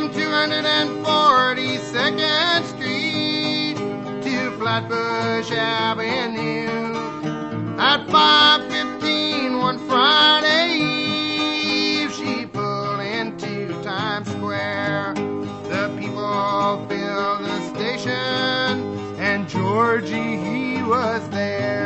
from 242nd Street to Flatbush Avenue. At 5:15 one Friday eve, she pulled into Times Square. The people filled the station, and Georgie, he was there.